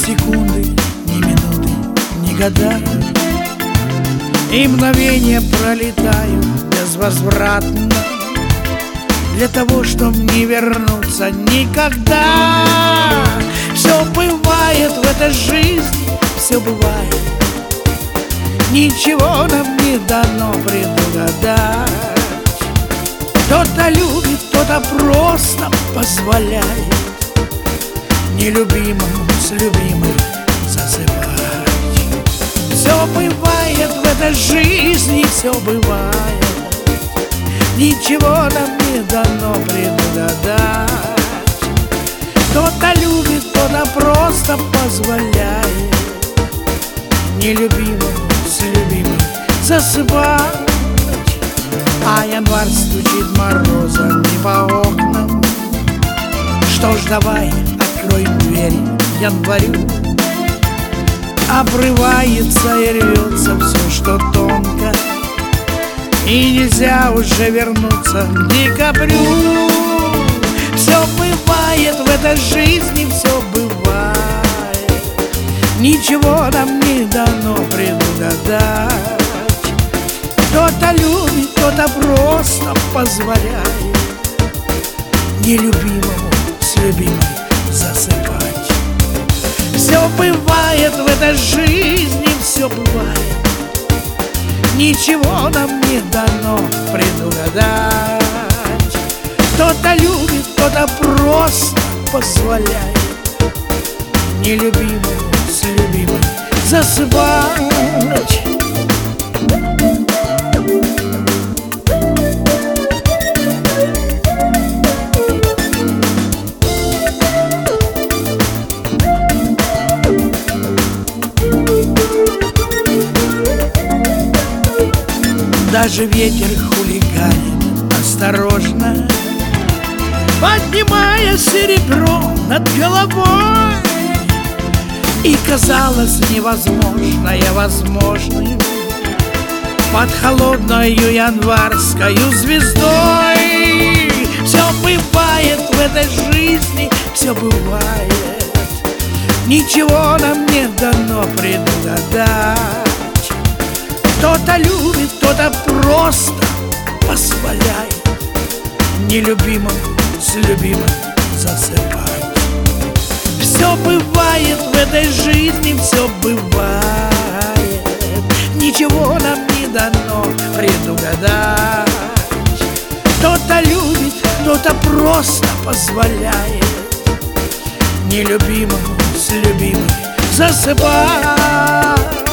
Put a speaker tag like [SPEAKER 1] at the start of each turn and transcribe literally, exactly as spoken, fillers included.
[SPEAKER 1] секунды, ни минуты, ни года, и мгновения пролетают безвозвратно, для того, чтоб не вернуться никогда. Все бывает в этой жизни, все бывает, ничего нам не дано предугадать. Кто-то любит, кто-то просто позволяет нелюбимому с любимой засыпать. Все бывает в этой жизни, все бывает, ничего нам не дано предугадать. Кто-то любит, кто-то просто позволяет нелюбимому с любимой засыпать. А январь стучит морозами по окнам. Что ж, давай откроем дверь январю. Обрывается и рвется все, что тонко, и нельзя уже вернуться к декабрю. Все бывает в этой жизни, все бывает, ничего нам не дано предугадать. Кто-то любит, кто-то просто позволяет нелюбимому с любимой засыпать. Все бывает в этой жизни, все бывает, ничего нам не дано предугадать. Кто-то любит, кто-то просто позволяет нелюбимому с любимой засыпать. Даже ветер хулиганит осторожно, поднимая серебро над головой. И казалось невозможное возможным под холодною январскою звездой. Все бывает в этой жизни, все бывает, ничего нам не дано предугадать. Кто-то любит, кто-то просто позволяет нелюбимому с любимой засыпать. Все бывает в этой жизни, все бывает, ничего нам не дано предугадать. Кто-то любит, кто-то просто позволяет нелюбимому с любимой засыпать.